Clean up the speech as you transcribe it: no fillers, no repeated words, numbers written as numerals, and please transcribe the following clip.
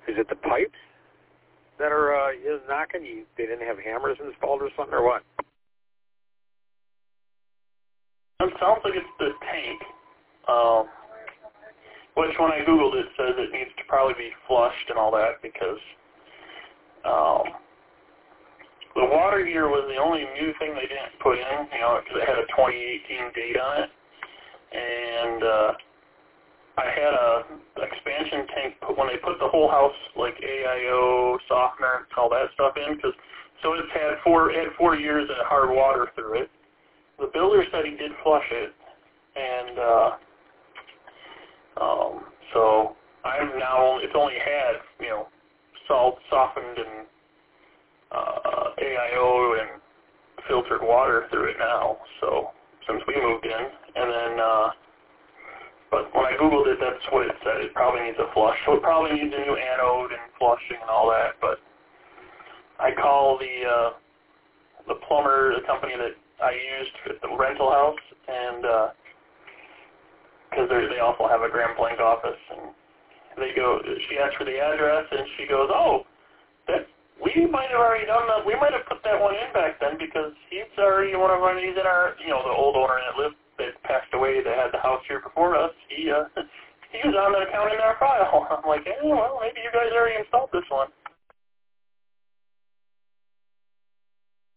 Is it the pipes that are knocking? They didn't have hammers installed or something, or what? It sounds like it's the tank, which when I Googled it says it needs to probably be flushed and all that because the water heater was the only new thing they didn't put in, because it had a 2018 date on it. And I had a expansion tank when they put the whole house, like AIO, softener, all that stuff in, so it had 4 years of hard water through it. The builder said he did flush it, and so it's only had, salt, softened, and AIO and filtered water through it now, so since we moved in. And then, but when I Googled it, that's what it said. It probably needs a flush. So it probably needs a new anode and flushing and all that, but I call the plumber, the company that I used at the rental house, and because they also have a Grand Blanc office, and she asked for the address, and she goes, we might have already done that. We might have put that one in back then because he's already one of our, he's in our, the old owner that passed away that had the house here before us. He was on that account in our file. I'm like, well, maybe you guys already installed this one.